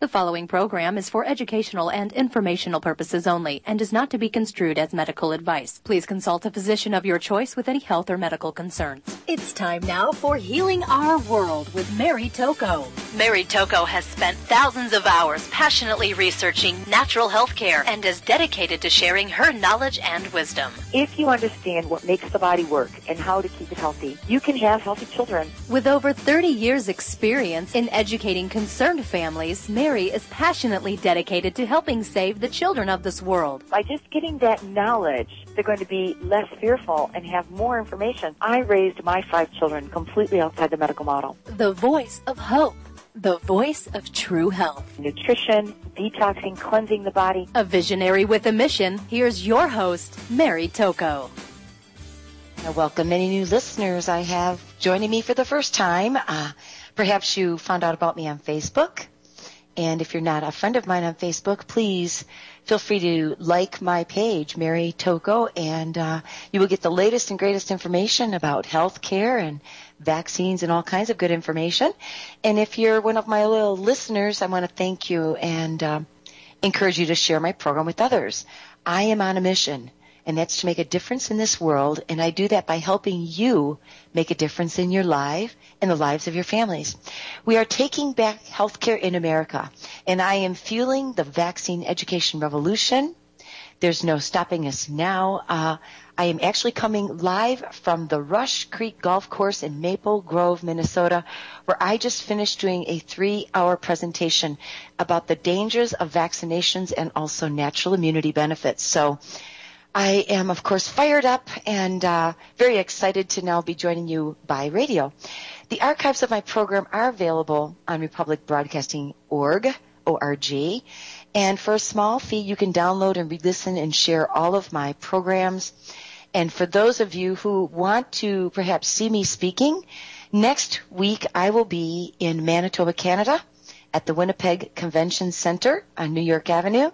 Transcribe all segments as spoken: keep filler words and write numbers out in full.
The following program is for educational and informational purposes only and is not to be construed as medical advice. Please consult a physician of your choice with any health or medical concerns. It's time now for Healing Our World with Mary Tocco. Mary Tocco has spent thousands of hours passionately researching natural health care and is dedicated to sharing her knowledge and wisdom. If you understand what makes the body work and how to keep it healthy, you can have healthy children. With over thirty years experience in educating concerned families, Mary is passionately dedicated to helping save the children of this world. By just getting that knowledge, they're going to be less fearful and have more information. I raised my five children completely outside the medical model. The voice of hope. The voice of true health. Nutrition, detoxing, cleansing the body. A visionary with a mission. Here's your host, Mary Tocco. I welcome many new listeners I have joining me for the first time. Uh, perhaps you found out about me on Facebook. And if you're not a friend of mine on Facebook, please feel free to like my page, Mary Tocco, and uh, you will get the latest and greatest information about health care and vaccines and all kinds of good information. And if you're one of my little listeners, I want to thank you and uh, encourage you to share my program with others. I am on a mission, and that's to make a difference in this world, and I do that by helping you make a difference in your life and the lives of your families. We are taking back healthcare in America, and I am fueling the vaccine education revolution. There's no stopping us now. Uh, I am actually coming live from the Rush Creek Golf Course in Maple Grove, Minnesota, where I just finished doing a three-hour presentation about the dangers of vaccinations and also natural immunity benefits. So I am, of course, fired up and uh, very excited to now be joining you by radio. The archives of my program are available on republic broadcasting dot org, O R G, and for a small fee, you can download and re-listen and share all of my programs. And for those of you who want to perhaps see me speaking, next week I will be in Manitoba, Canada, at the Winnipeg Convention Center on New York Avenue,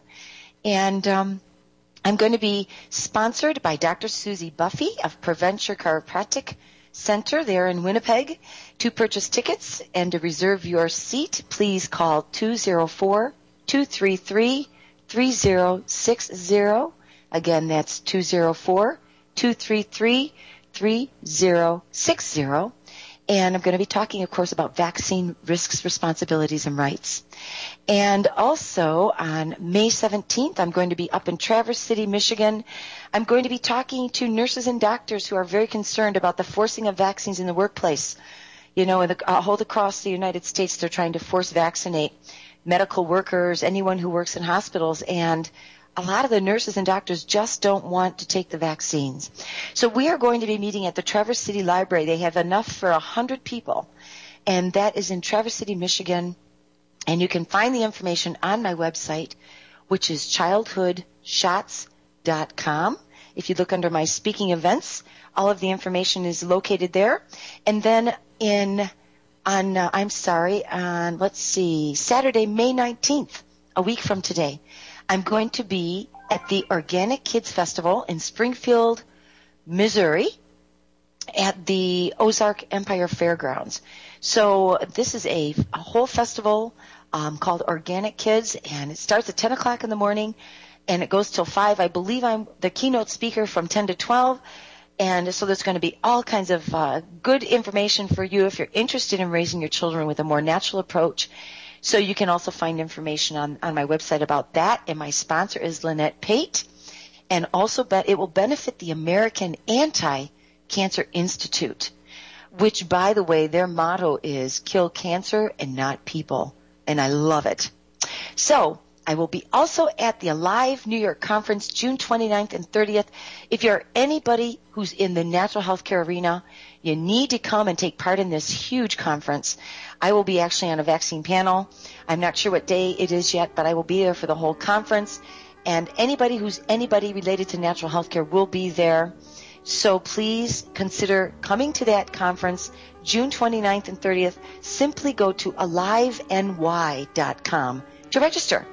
and um, I'm going to be sponsored by Doctor Susie Buffy of Preventure Chiropractic Center there in Winnipeg. To purchase tickets and to reserve your seat, please call two oh four, two three three, three oh six oh. Again, that's two oh four, two three three, three oh six oh. And I'm going to be talking, of course, about vaccine risks, responsibilities, and rights. And also on May seventeenth, I'm going to be up in Traverse City, Michigan. I'm going to be talking to nurses and doctors who are very concerned about the forcing of vaccines in the workplace. You know, in the, uh, all across the United States, they're trying to force vaccinate medical workers, anyone who works in hospitals, and a lot of the nurses and doctors just don't want to take the vaccines. So we are going to be meeting at the Traverse City Library. They have enough for one hundred people, and that is in Traverse City, Michigan. And you can find the information on my website, which is childhood shots dot com. If you look under my speaking events, all of the information is located there. And then in, on, uh, I'm sorry, on, let's see, Saturday, May nineteenth, a week from today, I'm going to be at the Organic Kids Festival in Springfield, Missouri, at the Ozark Empire Fairgrounds. So this is a, a whole festival um, called Organic Kids, and it starts at ten o'clock in the morning, and it goes till five. I believe I'm the keynote speaker from ten to twelve, and so there's going to be all kinds of uh, good information for you if you're interested in raising your children with a more natural approach. So you can also find information on, on my website about that, and my sponsor is Lynette Pate, and also be, it will benefit the American Anti-Cancer Institute, which, by the way, their motto is kill cancer and not people, and I love it. So I will be also at the Alive New York Conference June twenty-ninth and thirtieth. If you're anybody who's in the natural health care arena, you need to come and take part in this huge conference. I will be actually on a vaccine panel. I'm not sure what day it is yet, but I will be there for the whole conference. And anybody who's anybody related to natural health care will be there. So please consider coming to that conference June twenty-ninth and thirtieth. Simply go to alive n y dot com to register.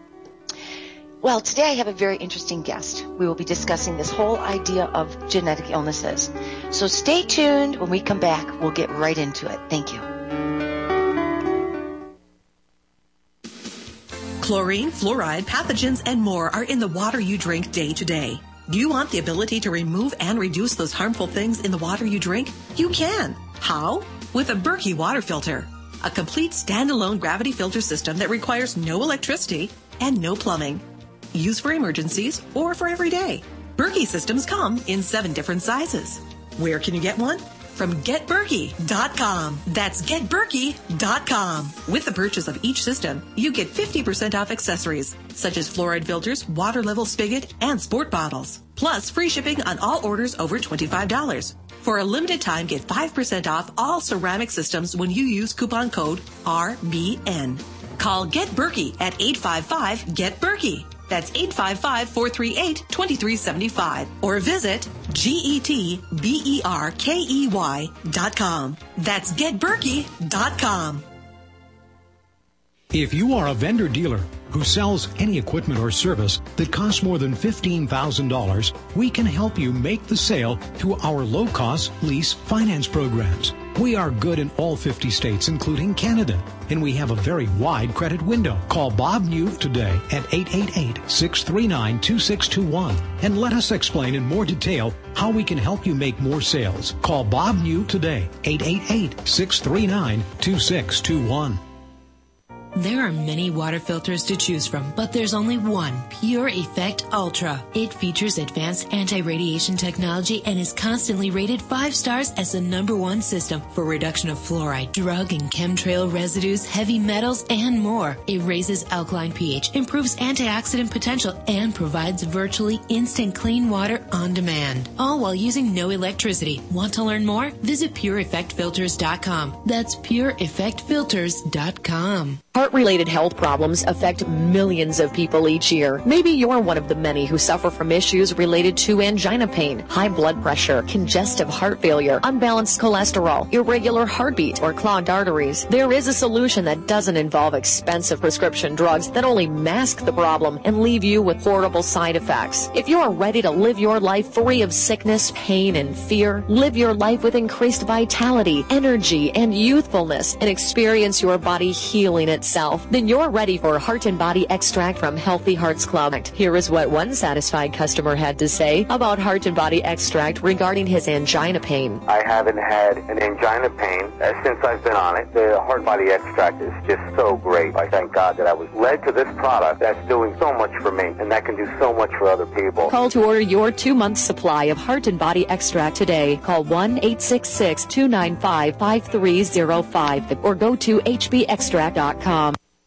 Well, today I have a very interesting guest. We will be discussing this whole idea of genetic illnesses. So stay tuned. When we come back, we'll get right into it. Thank you. Chlorine, fluoride, pathogens, and more are in the water you drink day to day. Do you want the ability to remove and reduce those harmful things in the water you drink? You can. How? With a Berkey water filter. A complete standalone gravity filter system that requires no electricity and no plumbing. Used for emergencies or for every day. Berkey systems come in seven different sizes. Where can you get one? From get berkey dot com. That's get berkey dot com. With the purchase of each system, you get fifty percent off accessories, such as fluoride filters, water level spigot, and sport bottles. Plus, free shipping on all orders over twenty-five dollars. For a limited time, get five percent off all ceramic systems when you use coupon code R B N. Call Get Berkey at eight five five, get berkey. That's eight five five, four three eight, two three seven five. Or visit G E T B E R K E Y dot com. That's get berkey dot com. If you are a vendor dealer who sells any equipment or service that costs more than fifteen thousand dollars, we can help you make the sale through our low-cost lease finance programs. We are good in all fifty states, including Canada, and we have a very wide credit window. Call Bob New today at eight eight eight, six three nine, two six two one and let us explain in more detail how we can help you make more sales. Call Bob New today, eight eight eight, six three nine, two six two one. There are many water filters to choose from, but there's only one, Pure Effect Ultra. It features advanced anti-radiation technology and is constantly rated five stars as the number one system for reduction of fluoride, drug and chemtrail residues, heavy metals, and more. It raises alkaline pH, improves antioxidant potential, and provides virtually instant clean water on demand, all while using no electricity. Want to learn more? Visit pure effect filters dot com. That's pure effect filters dot com. Heart-related health problems affect millions of people each year. Maybe you're one of the many who suffer from issues related to angina pain, high blood pressure, congestive heart failure, unbalanced cholesterol, irregular heartbeat, or clogged arteries. There is a solution that doesn't involve expensive prescription drugs that only mask the problem and leave you with horrible side effects. If you are ready to live your life free of sickness, pain, and fear, live your life with increased vitality, energy, and youthfulness, and experience your body healing itself, then you're ready for Heart and Body Extract from Healthy Hearts Club. Here is what one satisfied customer had to say about Heart and Body Extract regarding his angina pain. I haven't had an angina pain uh, since I've been on it. The Heart and Body Extract is just so great. I thank God that I was led to this product that's doing so much for me, and that can do so much for other people. Call to order your two-month supply of Heart and Body Extract today. Call one eight six six, two nine five, five three zero five or go to H B extract dot com.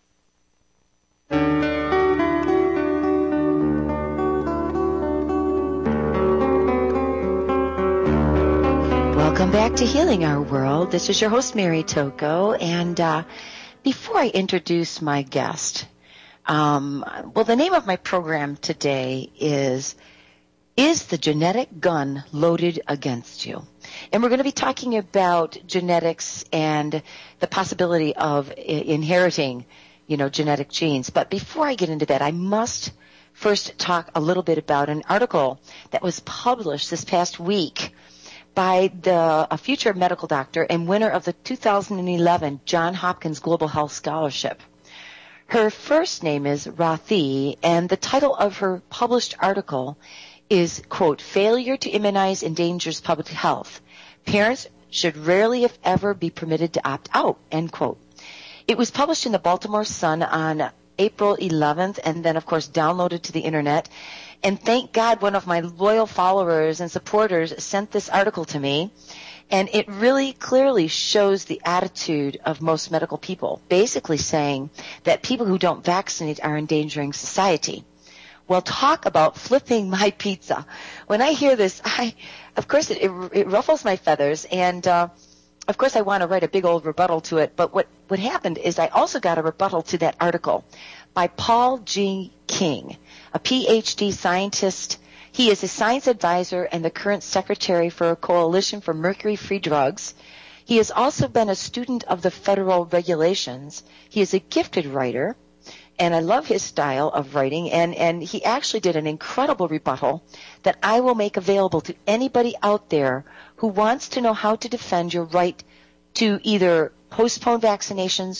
Welcome back to Healing Our World. This is your host, Mary Tocco. And uh, before I introduce my guest, um, well, the name of my program today is, Is the Genetic Gun Loaded Against You? And we're going to be talking about genetics and the possibility of I- inheriting, you know, genetic genes. But before I get into that, I must first talk a little bit about an article that was published this past week by the a future medical doctor and winner of the two thousand eleven Johns Hopkins Global Health Scholarship. Her first name is Rathi, and the title of her published article is, quote, Failure to Immunize Endangers Public Health. Parents should rarely, if ever, be permitted to opt out, end quote. It was published in the Baltimore Sun on April eleventh, and then, of course, downloaded to the Internet. And thank God one of my loyal followers and supporters sent this article to me. And it really clearly shows the attitude of most medical people, basically saying that people who don't vaccinate are endangering society. Well, talk about flipping my pizza. When I hear this, I, of course, it, it, it ruffles my feathers, and uh, of course I want to write a big old rebuttal to it. But what, what happened is I also got a rebuttal to that article by Paul G. King, a P H D scientist. He is a science advisor and the current secretary for a coalition for mercury-free drugs. He has also been a student of the federal regulations. He is a gifted writer, and I love his style of writing, and, and he actually did an incredible rebuttal that I will make available to anybody out there who wants to know how to defend your right to either postpone vaccinations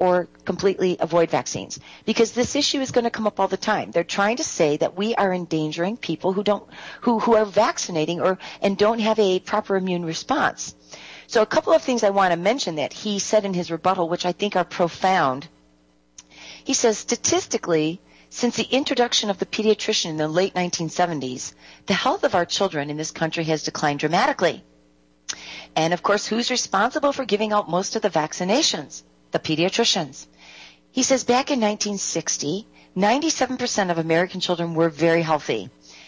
or completely avoid vaccines, because this issue is going to come up all the time. They're trying to say that we are endangering people who don't, who, who are vaccinating or and don't have a proper immune response. So a couple of things I want to mention that he said in his rebuttal, which I think are profound. He says, statistically, since the introduction of the pediatrician in the late nineteen seventies, the health of our children in this country has declined dramatically. And, of course, who's responsible for giving out most of the vaccinations? The pediatricians. He says back in nineteen sixty, ninety-seven percent of American children were very healthy.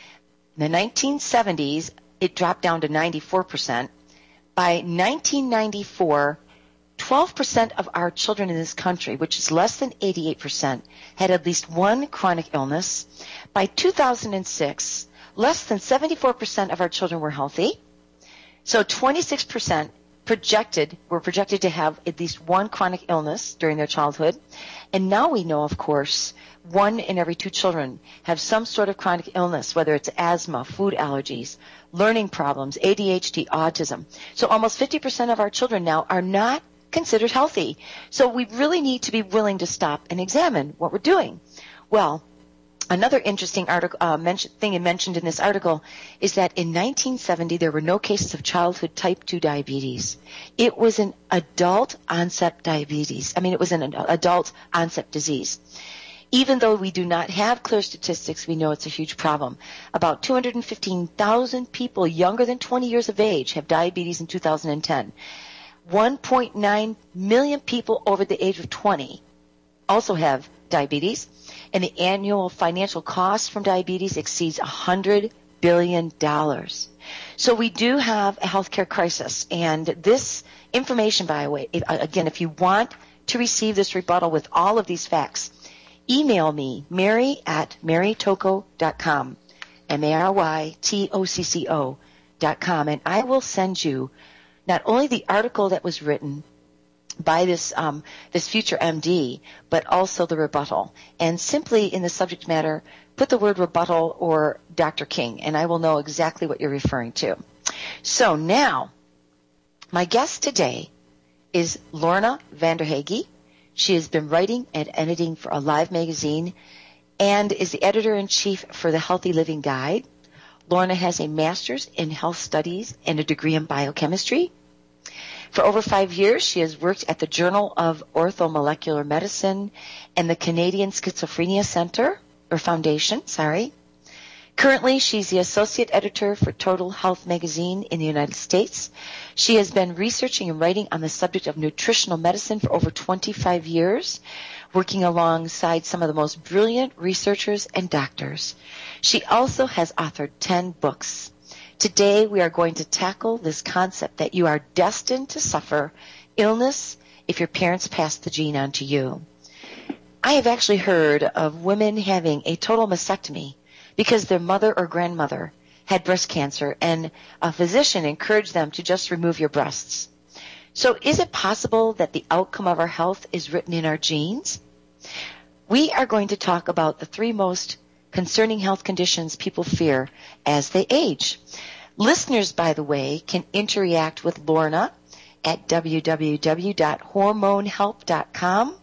In the nineteen seventies, it dropped down to ninety-four percent. By nineteen ninety-four, twelve percent of our children in this country, which is less than eighty-eight percent, had at least one chronic illness. By two thousand six, less than seventy-four percent of our children were healthy. So twenty-six percent projected were projected to have at least one chronic illness during their childhood. And now we know, of course, one in every two children have some sort of chronic illness, whether it's asthma, food allergies, learning problems, A D H D, autism. So almost fifty percent of our children now are not considered healthy. So we really need to be willing to stop and examine what we're doing. Well, another interesting article, uh, mention, thing mentioned in this article is that in nineteen seventy there were no cases of childhood type two diabetes. It was an adult onset diabetes. I mean, it was an adult onset disease. Even though we do not have clear statistics, we know it's a huge problem. About two hundred fifteen thousand people younger than twenty years of age have diabetes in two thousand ten. one point nine million people over the age of twenty also have diabetes, and the annual financial cost from diabetes exceeds one hundred billion dollars. So we do have a healthcare crisis, and this information, by the way, if, again, if you want to receive this rebuttal with all of these facts, email me, Mary at mary tocco dot com, M A R Y T O C C O dot com, and I will send you not only the article that was written by this um, this future M D, but also the rebuttal. And simply in the subject matter, put the word rebuttal or Doctor King, and I will know exactly what you're referring to. So now, my guest today is Lorna Vanderhage. She has been writing and editing for Alive magazine and is the editor-in-chief for the Healthy Living Guide. Lorna has a master's in health studies and a degree in biochemistry. For over five years, she has worked at the Journal of Orthomolecular Medicine and the Canadian Schizophrenia Center, or Foundation, sorry. Currently, she's the associate editor for Total Health magazine in the United States. She has been researching and writing on the subject of nutritional medicine for over twenty-five years, working alongside some of the most brilliant researchers and doctors. She also has authored ten books. Today, we are going to tackle this concept that you are destined to suffer illness if your parents pass the gene on to you. I have actually heard of women having a total mastectomy because their mother or grandmother had breast cancer and a physician encouraged them to just remove your breasts. So is it possible that the outcome of our health is written in our genes? We are going to talk about the three most concerning health conditions people fear as they age. Listeners, by the way, can interact with Lorna at w w w dot hormone help dot com.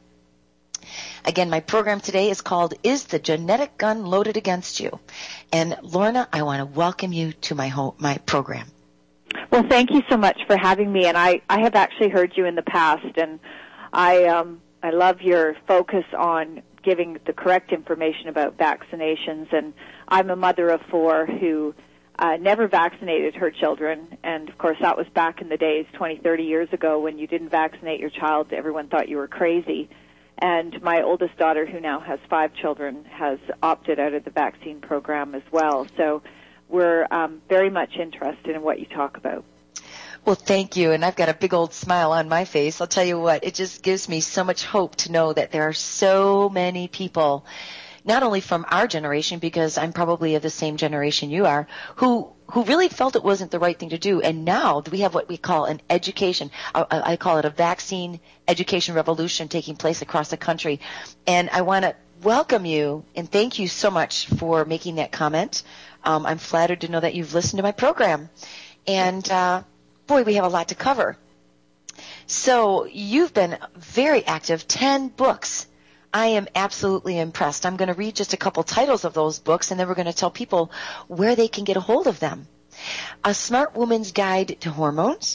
Again, my program today is called Is the Genetic Gun Loaded Against You? And Lorna, I want to welcome you to my home, my program. Well, thank you so much for having me. And I, I have actually heard you in the past, and I um, I love your focus on giving the correct information about vaccinations. And I'm a mother of four who uh, never vaccinated her children. And, of course, that was back in the days, twenty, thirty years ago, when you didn't vaccinate your child, everyone thought you were crazy. And my oldest daughter, who now has five children, has opted out of the vaccine program as well. So we're um, very much interested in what you talk about. Well, thank you, and I've got a big old smile on my face. I'll tell you what, it just gives me so much hope to know that there are so many people, not only from our generation, because I'm probably of the same generation you are, who who really felt it wasn't the right thing to do. And now we have what we call an education, I call it a vaccine education revolution taking place across the country. And I want to welcome you and thank you so much for making that comment. Um, I'm flattered to know that you've listened to my program. And, uh, boy, we have a lot to cover. So you've been very active, ten books. I am absolutely impressed. I'm going to read just a couple titles of those books, and then we're going to tell people where they can get a hold of them. A Smart Woman's Guide to Hormones,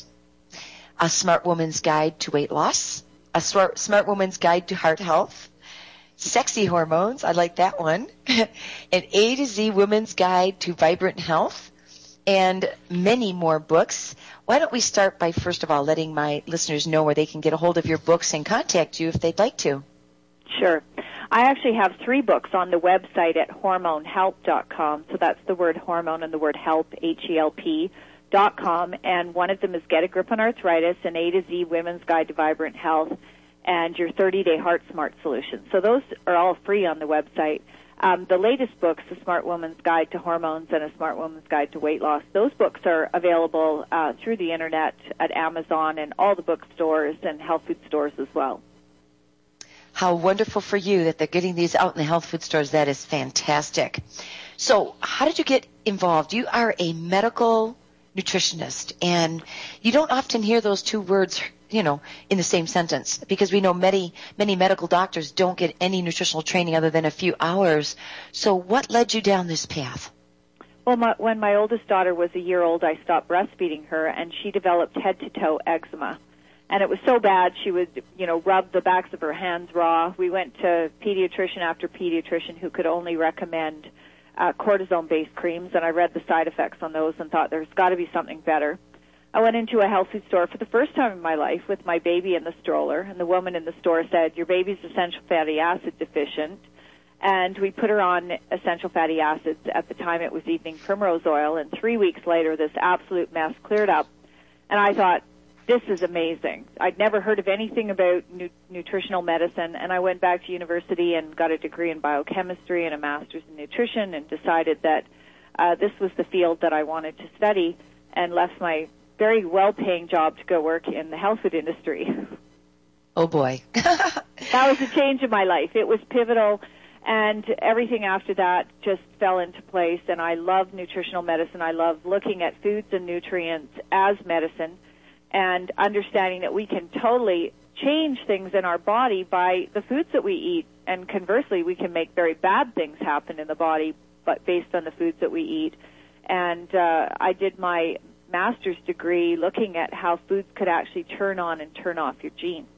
A Smart Woman's Guide to Weight Loss, A Smart, Smart Woman's Guide to Heart Health, Sexy Hormones, I like that one, an A to Z Woman's Guide to Vibrant Health, and many more books. Why don't we start by, first of all, letting my listeners know where they can get a hold of your books and contact you if they'd like to. Sure. I actually have three books on the website at hormone help dot com. So that's the word hormone and the word help, H E L P, dot com. And one of them is Get a Grip on Arthritis, an A to Z Women's Guide to Vibrant Health, and your thirty-day Heart Smart Solution. So those are all free on the website. Um, the latest books, The Smart Woman's Guide to Hormones and A Smart Woman's Guide to Weight Loss, those books are available uh, through the Internet at Amazon and all the bookstores and health food stores as well. How wonderful for you that they're getting these out in the health food stores. That is fantastic. So how did you get involved? You are a medical nutritionist, and you don't often hear those two words, you know, in the same sentence, because we know many, many medical doctors don't get any nutritional training other than a few hours. So what led you down this path? Well, my, when my oldest daughter was a year old, I stopped breastfeeding her, and she developed head-to-toe eczema. And it was so bad, she would, you know, rub the backs of her hands raw. We went to pediatrician after pediatrician who could only recommend uh, cortisone-based creams, and I read the side effects on those and thought there's got to be something better. I went into a health food store for the first time in my life with my baby in the stroller, and the woman in the store said, your baby's essential fatty acid deficient. And we put her on essential fatty acids. At the time, it was evening primrose oil, and three weeks later, this absolute mess cleared up. And I thought, this is amazing. I'd never heard of anything about nu- nutritional medicine, and I went back to university and got a degree in biochemistry and a master's in nutrition and decided that uh, this was the field that I wanted to study, and left my very well-paying job to go work in the health food industry. Oh, boy. That was a change in my life. It was pivotal, and everything after that just fell into place, and I love nutritional medicine. I love looking at foods and nutrients as medicine, and understanding that we can totally change things in our body by the foods that we eat. And conversely, we can make very bad things happen in the body, but based on the foods that we eat. And uh, I did my master's degree looking at how foods could actually turn on and turn off your genes.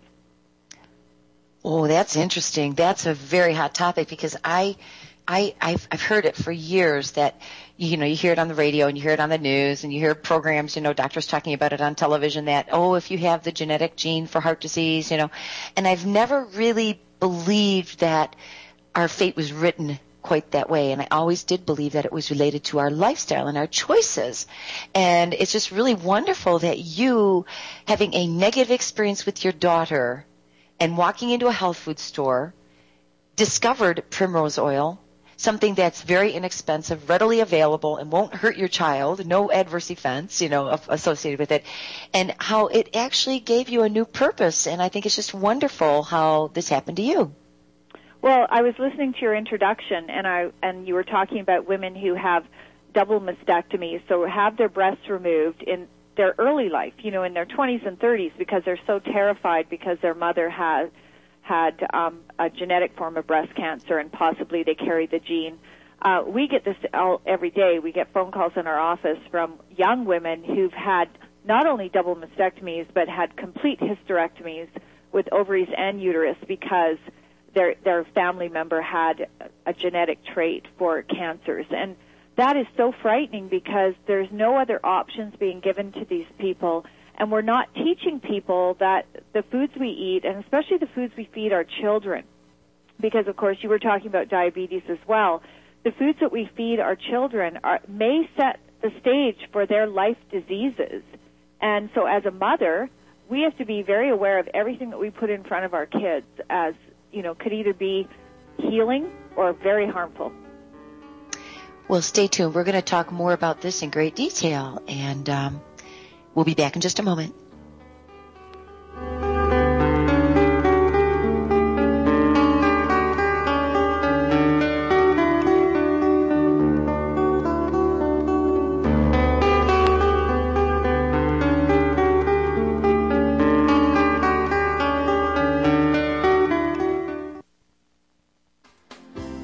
Oh, that's interesting. That's a very hot topic, because I, I, I've, I've heard it for years that, you know, you hear it on the radio and you hear it on the news and you hear programs, you know, doctors talking about it on television that, oh, if you have the genetic gene for heart disease, you know, and I've never really believed that our fate was written quite that way. And I always did believe that it was related to our lifestyle and our choices. And it's just really wonderful that you, having a negative experience with your daughter and walking into a health food store, discovered primrose oil, something that's very inexpensive, readily available, and won't hurt your child, no adverse events, you know, associated with it, and how it actually gave you a new purpose. And I think it's just wonderful how this happened to you. Well, I was listening to your introduction, and I and you were talking about women who have double mastectomies, so have their breasts removed in their early life, you know, in their twenties and thirties, because they're so terrified because their mother has had um, a genetic form of breast cancer and possibly they carry the gene. Uh, we get this all, every day. We get phone calls in our office from young women who've had not only double mastectomies but had complete hysterectomies with ovaries and uterus because their their family member had a genetic trait for cancers. And that is so frightening because there's no other options being given to these people. And we're not teaching people that the foods we eat, and especially the foods we feed our children, because, of course, you were talking about diabetes as well, the foods that we feed our children are, may set the stage for their life diseases. And so as a mother, we have to be very aware of everything that we put in front of our kids as, you know, could either be healing or very harmful. Well, stay tuned. We're going to talk more about this in great detail, and um, we'll be back in just a moment.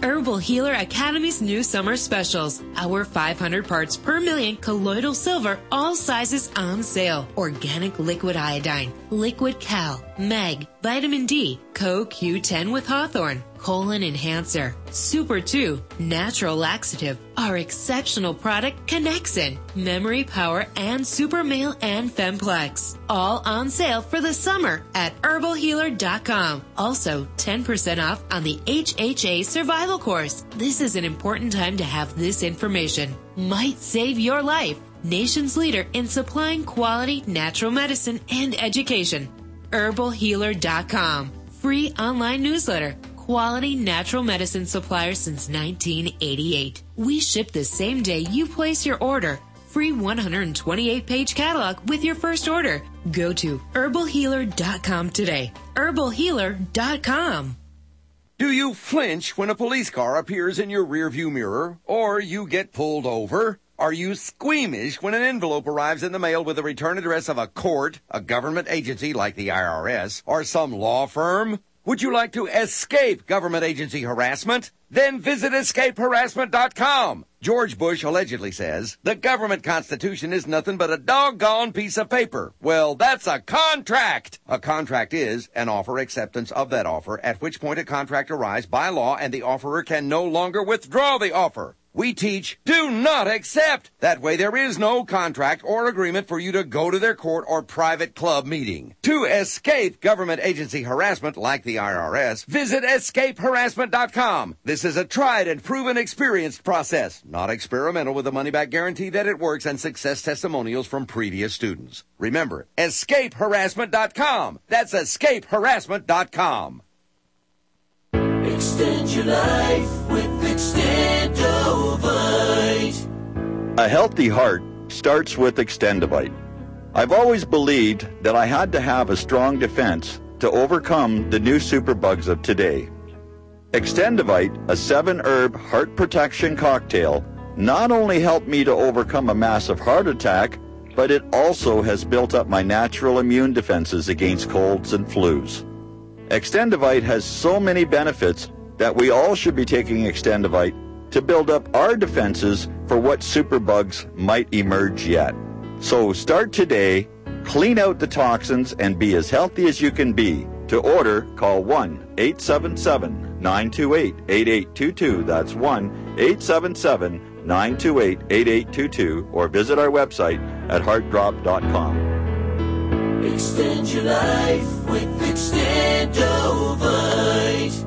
Herbal Healer Academy's new summer specials. Our five hundred parts per million colloidal silver, all sizes on sale. Organic liquid iodine, liquid cal, mag, vitamin D, Co Q ten with Hawthorne, colon enhancer, Super two, natural laxative, our exceptional product Connexin, memory power, and Super Male and Femplex. All on sale for the summer at herbal healer dot com. Also, ten percent off on the H H A Survival Course. This is an important time to have this information. Might save your life. Nation's leader in supplying quality natural medicine and education. herbal healer dot com. Free online newsletter. Quality natural medicine supplier since nineteen eighty-eight. We ship the same day you place your order. Free one hundred twenty-eight page catalog with your first order. Go to herbal healer dot com today. herbal healer dot com. Do you flinch when a police car appears in your rearview mirror or you get pulled over? Are you squeamish when an envelope arrives in the mail with the return address of a court, a government agency like the I R S, or some law firm? Would you like to escape government agency harassment? Then visit escape harassment dot com. George Bush allegedly says, the government constitution is nothing but a doggone piece of paper. Well, that's a contract. A contract is an offer acceptance of that offer, at which point a contract arrives by law and the offerer can no longer withdraw the offer. We teach, do not accept. That way there is no contract or agreement for you to go to their court or private club meeting. To escape government agency harassment like the I R S, visit escape harassment dot com. This is a tried and proven experienced process, not experimental, with a money-back guarantee that it works and success testimonials from previous students. Remember, escape harassment dot com. That's escape harassment dot com. Extend your life with Extendovite. A healthy heart starts with Extendovite. I've always believed that I had to have a strong defense to overcome the new superbugs of today. Extendovite, a seven-herb heart protection cocktail, not only helped me to overcome a massive heart attack, but it also has built up my natural immune defenses against colds and flus. Extendovite has so many benefits that we all should be taking Extendovite to build up our defenses for what superbugs might emerge yet. So start today, clean out the toxins, and be as healthy as you can be. To order, call one eight seven seven, nine two eight, eight eight two two. That's one eight seven seven, nine two eight, eight eight two two, or visit our website at heart drop dot com. Extend your life with Extendovite.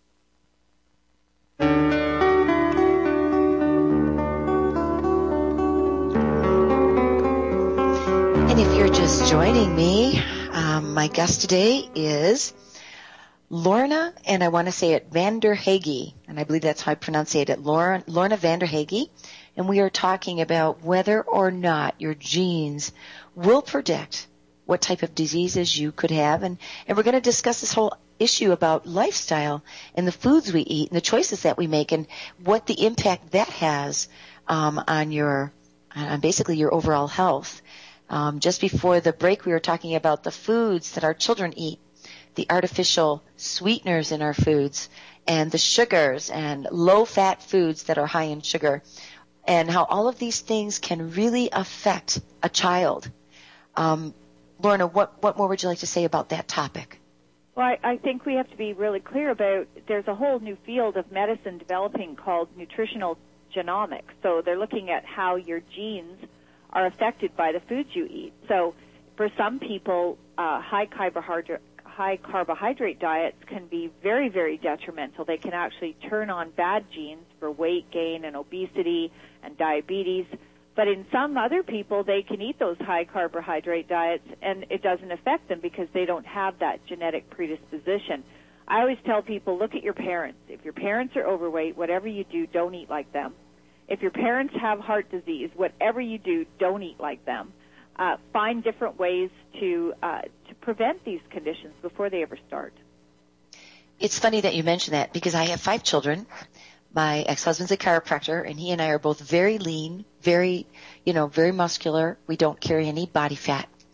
And if you're just joining me, um, my guest today is Lorna, and I want to say it Vanderhage, and I believe that's how I pronounce it, Lorna, Lorna Vanderhage, and we are talking about whether or not your genes will predict what type of diseases you could have, and, and we're going to discuss this whole issue about lifestyle and the foods we eat and the choices that we make and what the impact that has um, on your, on basically your overall health. Um, just before the break, we were talking about the foods that our children eat, the artificial sweeteners in our foods, and the sugars and low-fat foods that are high in sugar, and how all of these things can really affect a child. Um, Lorna, what, what more would you like to say about that topic? Well, I, I think we have to be really clear about there's a whole new field of medicine developing called nutritional genomics. So they're looking at how your genes are affected by the foods you eat. So for some people, uh, high carbohydrate high carbohydrate diets can be very, very detrimental. They can actually turn on bad genes for weight gain and obesity and diabetes. But in some other people, they can eat those high carbohydrate diets and it doesn't affect them because they don't have that genetic predisposition. I always tell people, look at your parents. If your parents are overweight, whatever you do, don't eat like them. If your parents have heart disease, whatever you do, don't eat like them. Uh, find different ways to uh, to prevent these conditions before they ever start. It's funny that you mention that because I have five children. My ex-husband's a chiropractor, and he and I are both very lean, very, you know, very muscular. We don't carry any body fat.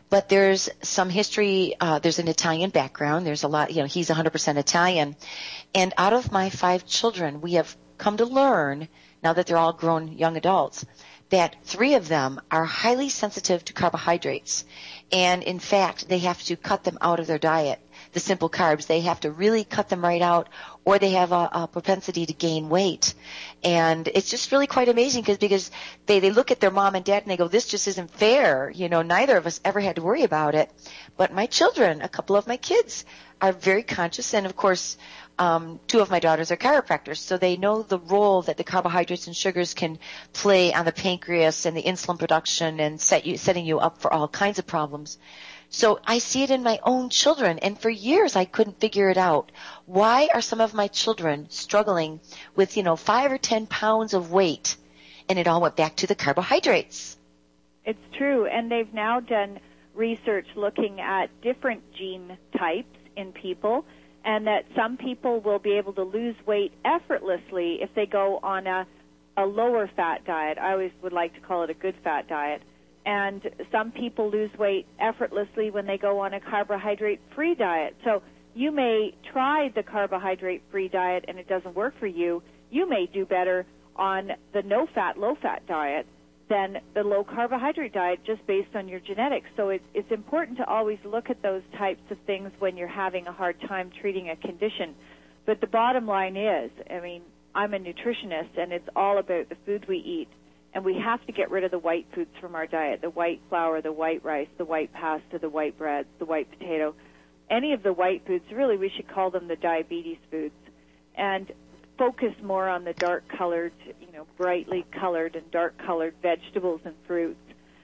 but there's some history. Uh, there's an Italian background. There's a lot, you know, he's one hundred percent Italian. And out of my five children, we have come to learn, now that they're all grown young adults, that three of them are highly sensitive to carbohydrates. And in fact, they have to cut them out of their diet, the simple carbs. They have to really cut them right out, or they have a, a propensity to gain weight. And it's just really quite amazing because because they, they look at their mom and dad and they go, this just isn't fair. You know, neither of us ever had to worry about it. But my children, a couple of my kids, are very conscious. And, of course, um, two of my daughters are chiropractors, so they know the role that the carbohydrates and sugars can play on the pancreas and the insulin production and set you, setting you up for all kinds of problems. So I see it in my own children, and for years I couldn't figure it out. Why are some of my children struggling with, you know, five or ten pounds of weight? And it all went back to the carbohydrates. It's true, and they've now done research looking at different gene types in people, and that some people will be able to lose weight effortlessly if they go on a, a lower fat diet. I always would like to call it a good fat diet. And some people lose weight effortlessly when they go on a carbohydrate-free diet. So you may try the carbohydrate-free diet and it doesn't work for you. You may do better on the no-fat, low-fat diet than the low-carbohydrate diet just based on your genetics. So it, it's important to always look at those types of things when you're having a hard time treating a condition. But the bottom line is, I mean, I'm a nutritionist, and it's all about the food we eat. And we have to get rid of the white foods from our diet, the white flour, the white rice, the white pasta, the white breads, the white potato. Any of the white foods, really, we should call them the diabetes foods. And focus more on the dark-colored, you know, brightly colored and dark-colored vegetables and fruits,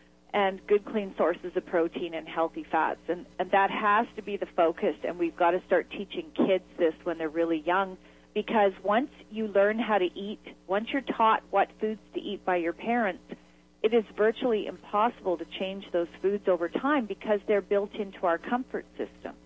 and good, clean sources of protein and healthy fats. And, and that has to be the focus, and we've got to start teaching kids this when they're really young, because once you learn how to eat, once you're taught what foods to eat by your parents, it is virtually impossible to change those foods over time because they're built into our comfort system.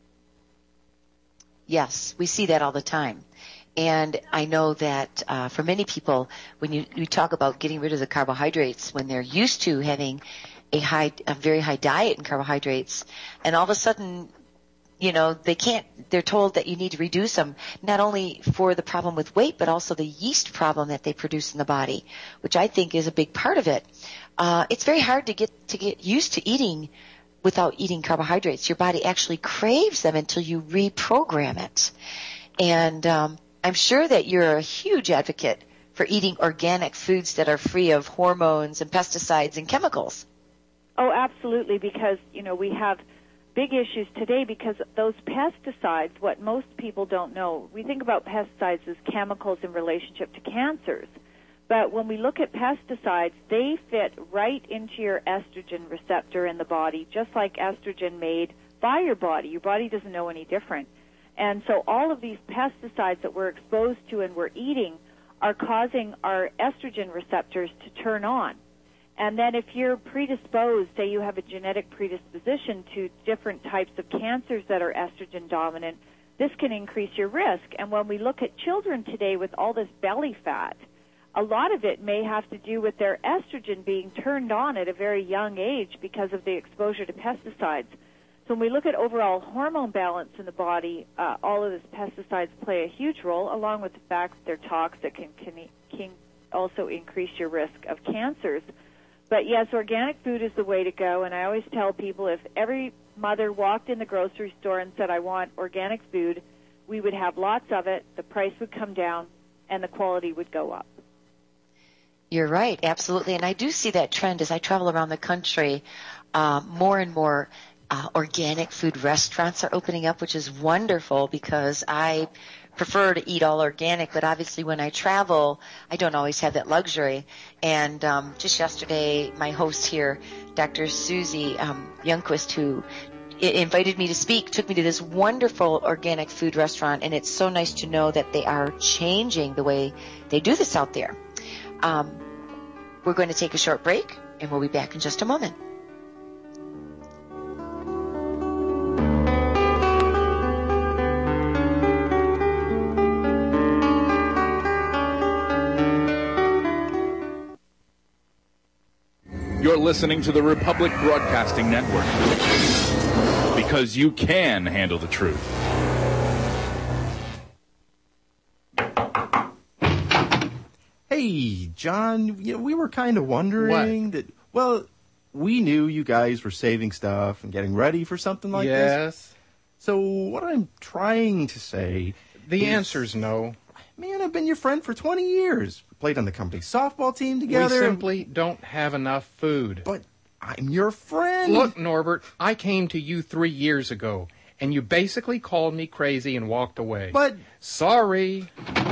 Yes, we see that all the time. And I know that uh, for many people, when you, you talk about getting rid of the carbohydrates, when they're used to having a high, a very high diet in carbohydrates, and all of a sudden, you know, they can't, they're told that you need to reduce them, not only for the problem with weight, but also the yeast problem that they produce in the body, which I think is a big part of it. Uh, it's very hard to get, to get used to eating without eating carbohydrates. Your body actually craves them until you reprogram it. And, um, I'm sure that you're a huge advocate for eating organic foods that are free of hormones and pesticides and chemicals. Oh, absolutely, because, you know, we have big issues today because those pesticides, what most people don't know, we think about pesticides as chemicals in relationship to cancers. But when we look at pesticides, they fit right into your estrogen receptor in the body, just like estrogen made by your body. Your body doesn't know any different. And so all of these pesticides that we're exposed to and we're eating are causing our estrogen receptors to turn on. And then if you're predisposed, say you have a genetic predisposition to different types of cancers that are estrogen dominant, this can increase your risk. And when we look at children today with all this belly fat, a lot of it may have to do with their estrogen being turned on at a very young age because of the exposure to pesticides. So when we look at overall hormone balance in the body, uh, all of these pesticides play a huge role, along with the fact that they're toxic and can, can also increase your risk of cancers. But yes, organic food is the way to go, and I always tell people if every mother walked in the grocery store and said, I want organic food, we would have lots of it, the price would come down, and the quality would go up. You're right, absolutely. And I do see that trend as I travel around the country. Uh, more and more uh, organic food restaurants are opening up, which is wonderful because I prefer to eat all organic, but obviously when I travel, I don't always have that luxury. And um, just yesterday, my host here, Doctor Susie um, Youngquist, who invited me to speak, took me to this wonderful organic food restaurant, and it's so nice to know that they are changing the way they do this out there. Um, we're going to take a short break, and we'll be back in just a moment. You're listening to the Republic Broadcasting Network. Because you can handle the truth. Hey, John, you know, we were kind of wondering What? that, well, we knew you guys were saving stuff and getting ready for something like this. Yes. So what I'm trying to say The is, answer's no. Man, I've been your friend for twenty years. We played on the company softball team together. We simply don't have enough food. But I'm your friend. Look, Norbert, I came to you three years ago, and you basically called me crazy and walked away. But... Sorry.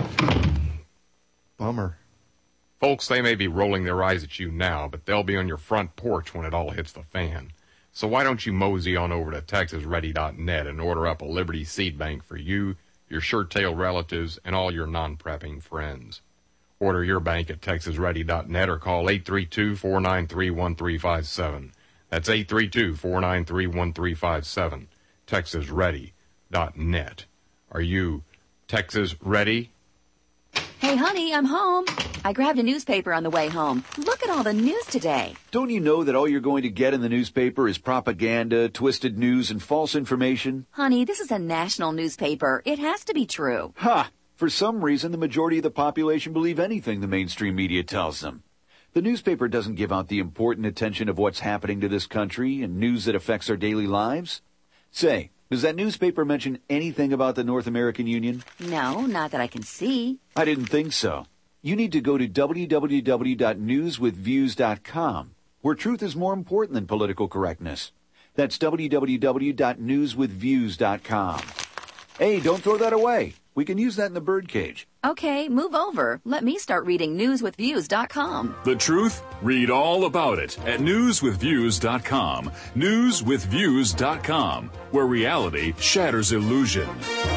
Bummer. Folks, they may be rolling their eyes at you now, but they'll be on your front porch when it all hits the fan. So why don't you mosey on over to Texas Ready dot net and order up a Liberty Seed Bank for you, your shirt-tail relatives, and all your non-prepping friends. Order your bank at Texas Ready dot net or call eight three two, four nine three, one three five seven. That's eight three two, four nine three, one three five seven. Texas Ready dot net. Are you Texas ready? Hey, honey, I'm home. I grabbed a newspaper on the way home. Look at all the news today. Don't you know that all you're going to get in the newspaper is propaganda, twisted news, and false information? Honey, this is a national newspaper. It has to be true. Ha! For some reason, the majority of the population believe anything the mainstream media tells them. The newspaper doesn't give out the important attention of what's happening to this country and news that affects our daily lives. Say, does that newspaper mention anything about the North American Union? No, not that I can see. I didn't think so. You need to go to w w w dot news with views dot com, where truth is more important than political correctness. That's w w w dot news with views dot com. Hey, don't throw that away. We can use that in the birdcage. Okay, move over. Let me start reading news with views dot com. The truth? Read all about it at news with views dot com. news with views dot com, where reality shatters illusion.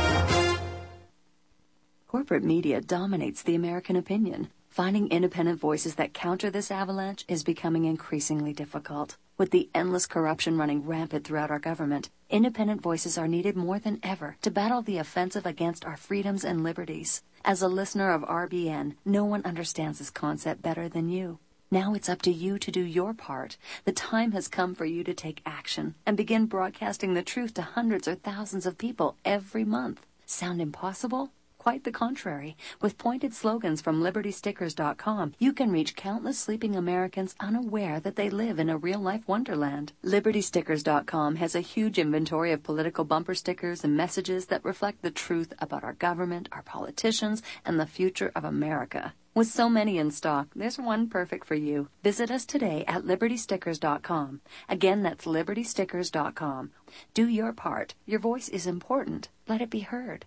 Corporate media dominates the American opinion. Finding independent voices that counter this avalanche is becoming increasingly difficult. With the endless corruption running rampant throughout our government, independent voices are needed more than ever to battle the offensive against our freedoms and liberties. As a listener of R B N, no one understands this concept better than you. Now it's up to you to do your part. The time has come for you to take action and begin broadcasting the truth to hundreds or thousands of people every month. Sound impossible? Quite the contrary. With pointed slogans from liberty stickers dot com, you can reach countless sleeping Americans unaware that they live in a real-life wonderland. liberty stickers dot com has a huge inventory of political bumper stickers and messages that reflect the truth about our government, our politicians, and the future of America. With so many in stock, there's one perfect for you. Visit us today at liberty stickers dot com. Again, that's liberty stickers dot com. Do your part. Your voice is important. Let it be heard.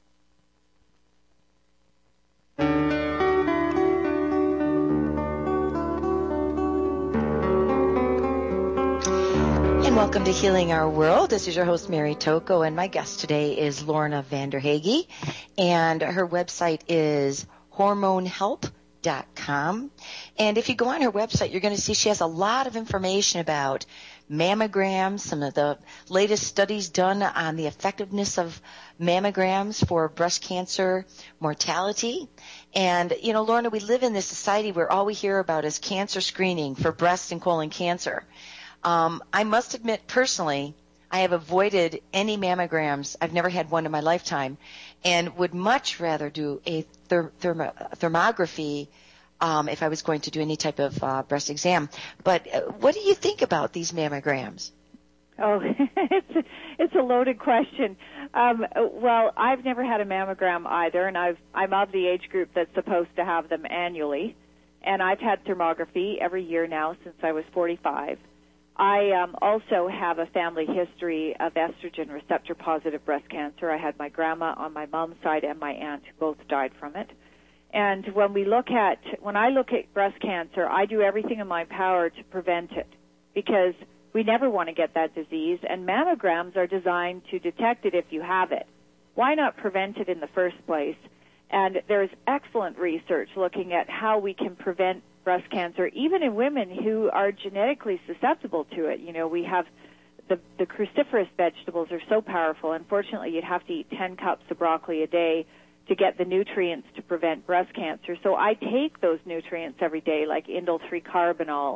And welcome to Healing Our World. This is your host, Mary Tocco, and my guest today is Lorna Vanderhage, and her website is hormone help dot com. And if you go on her website, you're going to see she has a lot of information about mammograms, some of the latest studies done on the effectiveness of mammograms for breast cancer mortality. And, you know, Lorna, we live in this society where all we hear about is cancer screening for breast and colon cancer. Um, I must admit, personally, I have avoided any mammograms. I've never had one in my lifetime, and would much rather do a therm- therm- thermography um, if I was going to do any type of uh, breast exam. But uh, what do you think about these mammograms? Oh, it's a, it's a loaded question. Um, well, I've never had a mammogram either, and I've, I'm of the age group that's supposed to have them annually. And I've had thermography every year now since I was forty-five. I um, also have a family history of estrogen receptor-positive breast cancer. I had my grandma on my mom's side and my aunt who both died from it. And when we look at, when I look at breast cancer, I do everything in my power to prevent it because we never want to get that disease, and mammograms are designed to detect it if you have it. Why not prevent it in the first place? And there's excellent research looking at how we can prevent breast cancer, even in women who are genetically susceptible to it. You know, we have the, the cruciferous vegetables are so powerful. Unfortunately, you'd have to eat ten cups of broccoli a day to get the nutrients to prevent breast cancer. So I take those nutrients every day, like indole three carbinol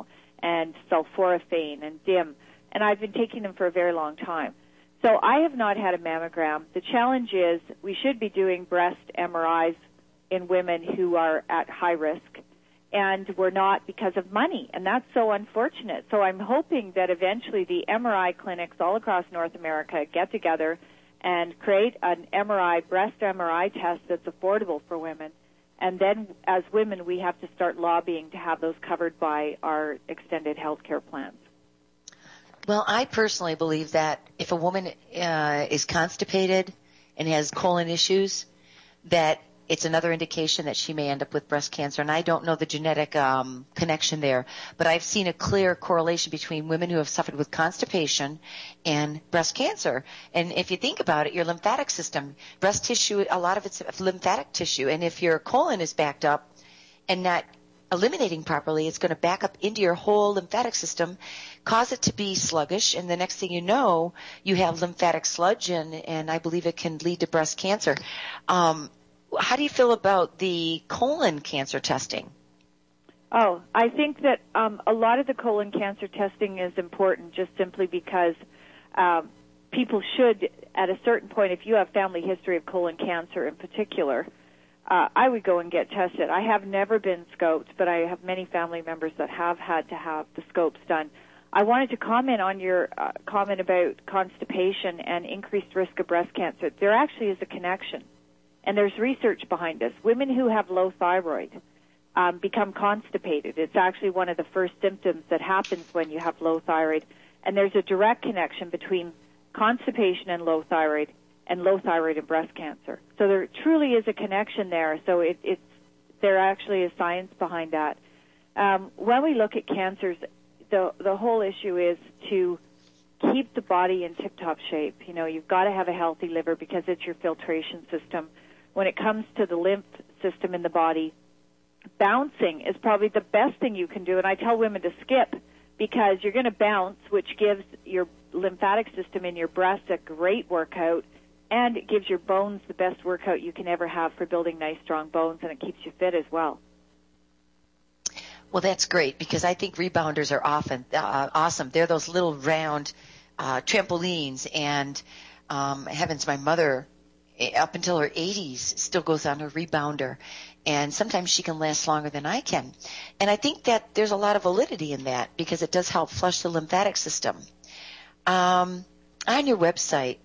and sulforaphane and D I M, and I've been taking them for a very long time. So I have not had a mammogram. The challenge is we should be doing breast M R Is in women who are at high risk, and we're not because of money, and that's so unfortunate. So I'm hoping that eventually the M R I clinics all across North America get together and create an M R I, breast M R I test that's affordable for women. And then as women, we have to start lobbying to have those covered by our extended health care plans. Well, I personally believe that if a woman uh, is constipated and has colon issues, that it's another indication that she may end up with breast cancer. And I don't know the genetic um, connection there, but I've seen a clear correlation between women who have suffered with constipation and breast cancer. And if you think about it, your lymphatic system, breast tissue, a lot of it's lymphatic tissue. And if your colon is backed up and not eliminating properly, it's going to back up into your whole lymphatic system, cause it to be sluggish, and the next thing you know, you have lymphatic sludge, and, and I believe it can lead to breast cancer. Um, how do you feel about the colon cancer testing? Oh, I think that um, a lot of the colon cancer testing is important just simply because um, people should, at a certain point, if you have family history of colon cancer in particular, Uh, I would go and get tested. I have never been scoped, but I have many family members that have had to have the scopes done. I wanted to comment on your uh, comment about constipation and increased risk of breast cancer. There actually is a connection, and there's research behind this. Women who have low thyroid um, become constipated. It's actually one of the first symptoms that happens when you have low thyroid, and there's a direct connection between constipation and low thyroid and low thyroid and breast cancer. So there truly is a connection there. So it, it's there actually is science behind that. Um, when we look at cancers, the the whole issue is to keep the body in tip-top shape. You know, you've got to have a healthy liver because it's your filtration system. When it comes to the lymph system in the body, bouncing is probably the best thing you can do. And I tell women to skip because you're going to bounce, which gives your lymphatic system in your breast a great workout. And it gives your bones the best workout you can ever have for building nice, strong bones, and it keeps you fit as well. Well, that's great because I think rebounders are often uh, awesome. They're those little round uh, trampolines, and um, heavens, my mother, up until her eighties, still goes on her rebounder, and sometimes she can last longer than I can. And I think that there's a lot of validity in that because it does help flush the lymphatic system. Um, on your website,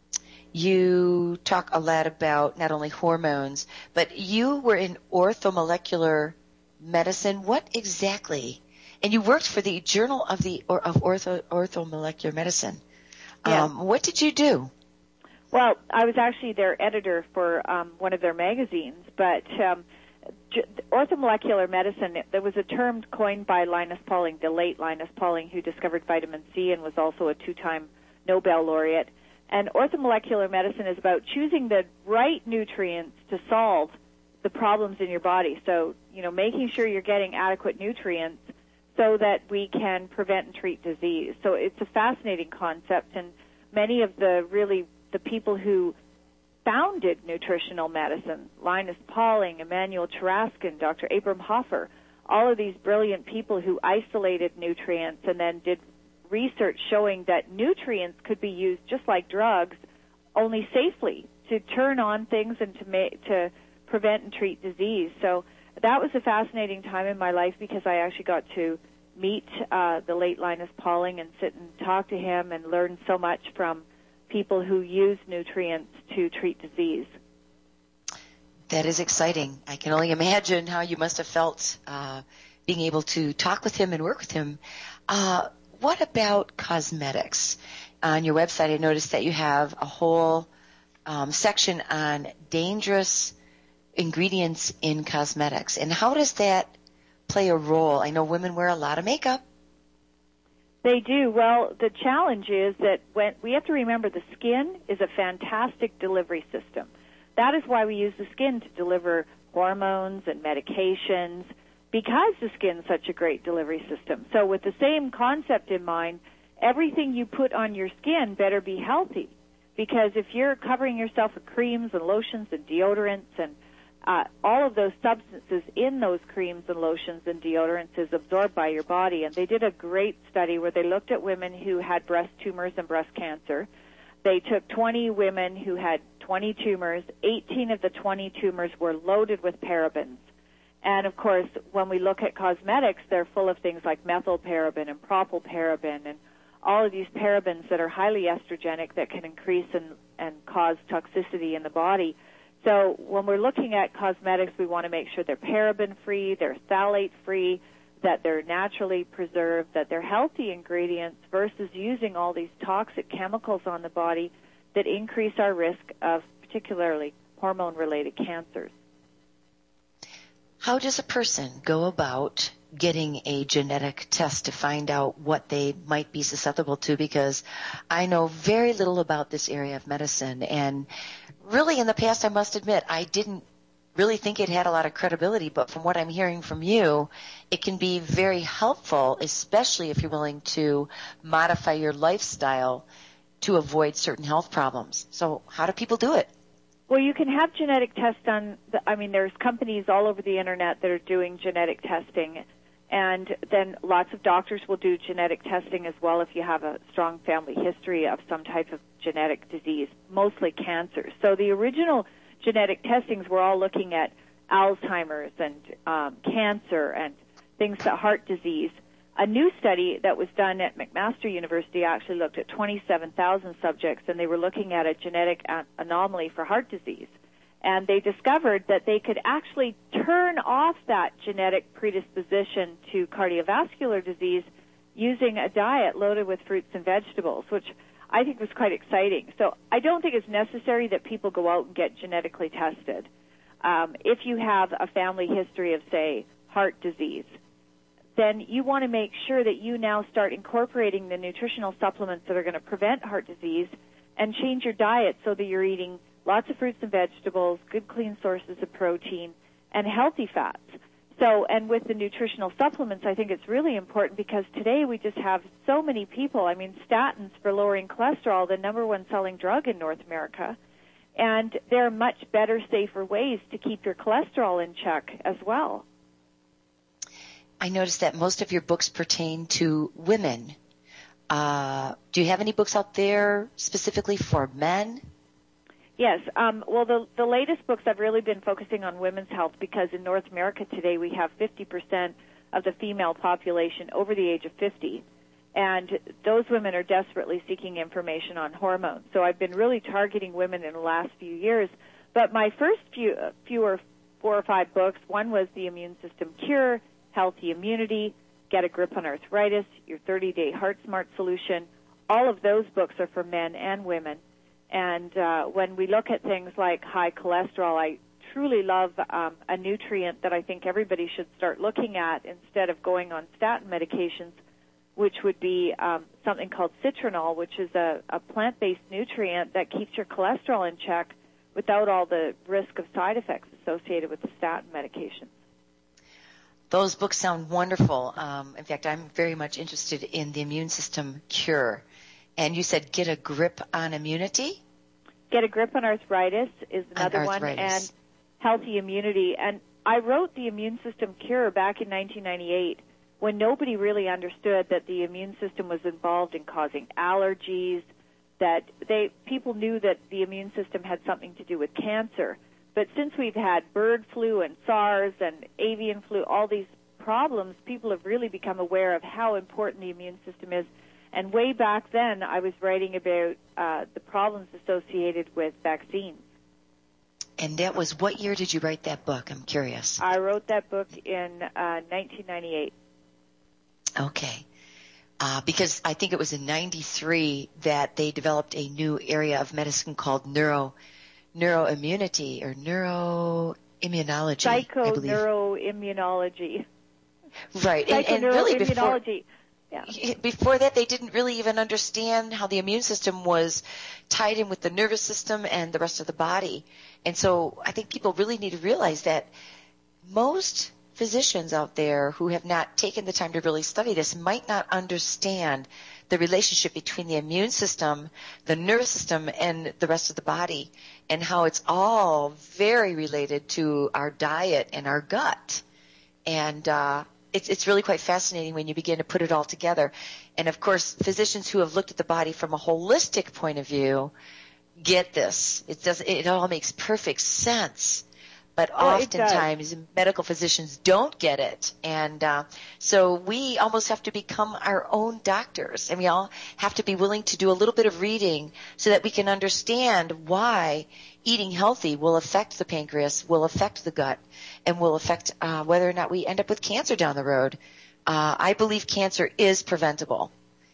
you talk a lot about not only hormones, but you were in orthomolecular medicine. What exactly? And you worked for the Journal of the or, of Ortho, Orthomolecular Medicine. Yeah. Um, what did you do? Well, I was actually their editor for um, one of their magazines, but um, j- orthomolecular medicine, there was a term coined by Linus Pauling, the late Linus Pauling, who discovered vitamin C and was also a two-time Nobel laureate. And orthomolecular medicine is about choosing the right nutrients to solve the problems in your body. So, you know, making sure you're getting adequate nutrients so that we can prevent and treat disease. So it's a fascinating concept, and many of the really the people who founded nutritional medicine, Linus Pauling, Emanuel Tarascon, Doctor Abraham Hoffer, all of these brilliant people who isolated nutrients and then did research showing that nutrients could be used just like drugs, only safely, to turn on things and to ma- to prevent and treat disease. So that was a fascinating time in my life because I actually got to meet uh, the late Linus Pauling and sit and talk to him and learn so much from people who use nutrients to treat disease. That is exciting. I can only imagine how you must have felt uh, being able to talk with him and work with him. Uh, What about cosmetics? On your website, I noticed that you have a whole um, section on dangerous ingredients in cosmetics. And how does that play a role? I know women wear a lot of makeup. They do. Well, the challenge is that when we have to remember the skin is a fantastic delivery system. That is why we use the skin to deliver hormones and medications, because the skin is such a great delivery system. So with the same concept in mind, everything you put on your skin better be healthy, because if you're covering yourself with creams and lotions and deodorants and uh, all of those substances in those creams and lotions and deodorants is absorbed by your body. And they did a great study where they looked at women who had breast tumors and breast cancer. They took twenty women who had twenty tumors. eighteen of the twenty tumors were loaded with parabens. And, of course, when we look at cosmetics, they're full of things like methylparaben and propylparaben and all of these parabens that are highly estrogenic that can increase and, and cause toxicity in the body. So when we're looking at cosmetics, we want to make sure they're paraben-free, they're phthalate-free, that they're naturally preserved, that they're healthy ingredients versus using all these toxic chemicals on the body that increase our risk of particularly hormone-related cancers. How does a person go about getting a genetic test to find out what they might be susceptible to? Because I know very little about this area of medicine, and really in the past, I must admit, I didn't really think it had a lot of credibility, but from what I'm hearing from you, it can be very helpful, especially if you're willing to modify your lifestyle to avoid certain health problems. So how do people do it? Well, you can have genetic tests done. I mean, there's companies all over the internet that are doing genetic testing, and then lots of doctors will do genetic testing as well if you have a strong family history of some type of genetic disease, mostly cancer. So the original genetic testings were all looking at Alzheimer's and um, cancer and things like heart disease. A new study that was done at McMaster University actually looked at twenty-seven thousand subjects, and they were looking at a genetic a- anomaly for heart disease. And they discovered that they could actually turn off that genetic predisposition to cardiovascular disease using a diet loaded with fruits and vegetables, which I think was quite exciting. So I don't think it's necessary that people go out and get genetically tested. Um, if you have a family history of, say, heart disease, then you want to make sure that you now start incorporating the nutritional supplements that are going to prevent heart disease and change your diet so that you're eating lots of fruits and vegetables, good clean sources of protein, and healthy fats. So, and with the nutritional supplements, I think it's really important because today we just have so many people. I mean, statins for lowering cholesterol, the number one selling drug in North America. And there are much better, safer ways to keep your cholesterol in check as well. I noticed that most of your books pertain to women. Uh, do you have any books out there specifically for men? Yes. Um, well, the, the latest books I've really been focusing on women's health because in North America today we have fifty percent of the female population over the age of fifty. And those women are desperately seeking information on hormones. So I've been really targeting women in the last few years. But my first few, few or four or five books, one was The Immune System Cure, Healthy Immunity, Get a Grip on Arthritis, Your thirty-day Heart Smart Solution. All of those books are for men and women. And uh, when we look at things like high cholesterol, I truly love um, a nutrient that I think everybody should start looking at instead of going on statin medications, which would be um, something called citronol, which is a, a plant-based nutrient that keeps your cholesterol in check without all the risk of side effects associated with the statin medications. Those books sound wonderful. Um, in fact, I'm very much interested in the Immune System Cure. And you said Get a Grip on Immunity? Get a Grip on Arthritis is another on one, and Healthy Immunity. And I wrote the Immune System Cure back in nineteen ninety-eight when nobody really understood that the immune system was involved in causing allergies, that they people knew that the immune system had something to do with cancer. But since we've had bird flu and SARS and avian flu, all these problems, people have really become aware of how important the immune system is. And way back then, I was writing about uh, the problems associated with vaccines. And that was, what year did you write that book? I'm curious. I wrote that book in uh, nineteen ninety-eight. Okay. Uh, because I think it was in ninety-three that they developed a new area of medicine called neuro neuroimmunity or neuroimmunology. Psychoneuroimmunology. Right. And, and really before, yeah. before that, they didn't really even understand how the immune system was tied in with the nervous system and the rest of the body. And so I think people really need to realize that most physicians out there who have not taken the time to really study this might not understand the relationship between the immune system, the nervous system, and the rest of the body, and how it's all very related to our diet and our gut. And uh, it's, it's really quite fascinating when you begin to put it all together. And, of course, physicians who have looked at the body from a holistic point of view get this. It does. It all makes perfect sense. But well, oftentimes medical physicians don't get it. And uh, so we almost have to become our own doctors. And we all have to be willing to do a little bit of reading so that we can understand why eating healthy will affect the pancreas, will affect the gut, and will affect uh, whether or not we end up with cancer down the road. Uh, I believe cancer is preventable.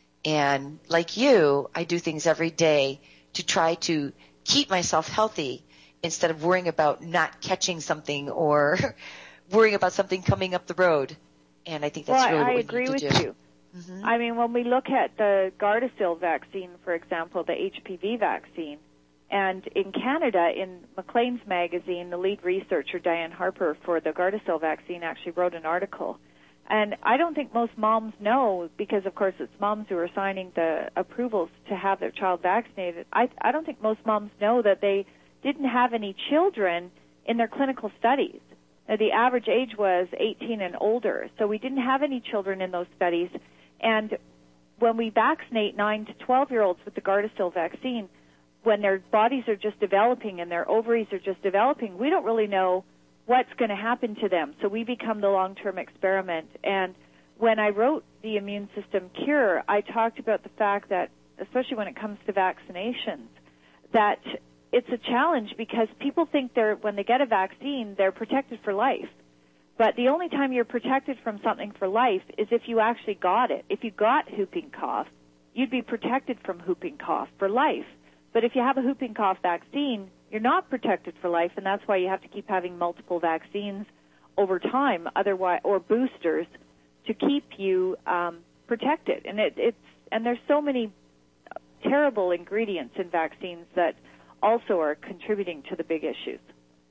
And like you, I do things every day to try to keep myself healthy instead of worrying about not catching something or worrying about something coming up the road. And I think that's well, really what I we agree need to with do. you. Mm-hmm. I mean, when we look at the Gardasil vaccine, for example, the H P V vaccine, and in Canada, in Maclean's magazine, the lead researcher, Diane Harper, for the Gardasil vaccine actually wrote an article. And I don't think most moms know, because, of course, it's moms who are signing the approvals to have their child vaccinated. I, I don't think most moms know that they didn't have any children in their clinical studies. Uh, the average age was eighteen and older, so we didn't have any children in those studies. And when we vaccinate nine to twelve-year-olds with the Gardasil vaccine, when their bodies are just developing and their ovaries are just developing, we don't really know what's going to happen to them. So we become the long-term experiment. And when I wrote The Immune System Cure, I talked about the fact that, especially when it comes to vaccinations, that it's a challenge because people think they're, when they get a vaccine, they're protected for life. But the only time you're protected from something for life is if you actually got it. If you got whooping cough, you'd be protected from whooping cough for life. But if you have a whooping cough vaccine, you're not protected for life, and that's why you have to keep having multiple vaccines over time, otherwise, or boosters, to keep you um, protected. And it, it's and there's so many terrible ingredients in vaccines that also are contributing to the big issues.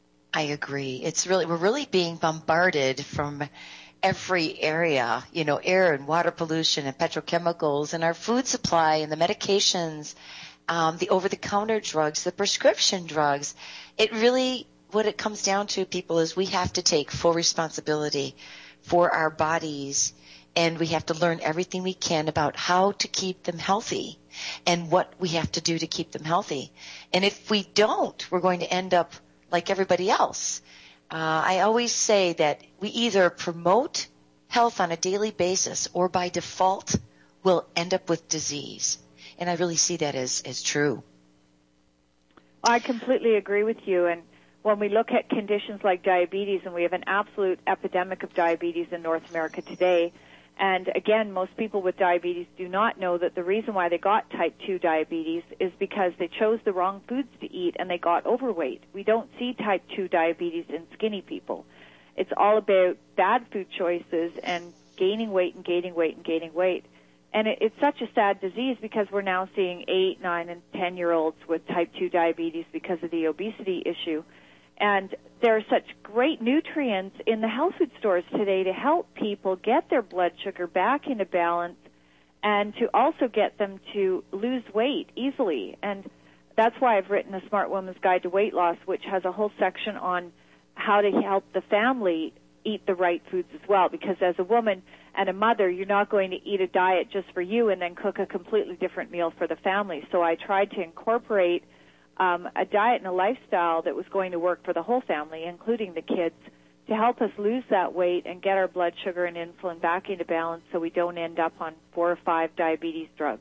I agree. It's really we're really being bombarded from every area, you know, air and water pollution and petrochemicals and our food supply and the medications, um, the over-the-counter drugs, the prescription drugs. It really, what it comes down to, people, is we have to take full responsibility for our bodies, and we have to learn everything we can about how to keep them healthy and what we have to do to keep them healthy. And if we don't, we're going to end up like everybody else. Uh, I always say that we either promote health on a daily basis or by default we'll end up with disease. And I really see that as, as true. I completely agree with you. And when we look at conditions like diabetes, and we have an absolute epidemic of diabetes in North America today, and again, most people with diabetes do not know that the reason why they got type two diabetes is because they chose the wrong foods to eat and they got overweight. We don't see type two diabetes in skinny people. It's all about bad food choices and gaining weight and gaining weight and gaining weight. And it, it's such a sad disease because we're now seeing eight, nine, and ten-year-olds with type two diabetes because of the obesity issue. And there are such great nutrients in the health food stores today to help people get their blood sugar back into balance and to also get them to lose weight easily. And that's why I've written A Smart Woman's Guide to Weight Loss, which has a whole section on how to help the family eat the right foods as well. Because as a woman and a mother, you're not going to eat a diet just for you and then cook a completely different meal for the family. So I tried to incorporate Um, a diet and a lifestyle that was going to work for the whole family, including the kids, to help us lose that weight and get our blood sugar and insulin back into balance so we don't end up on four or five diabetes drugs.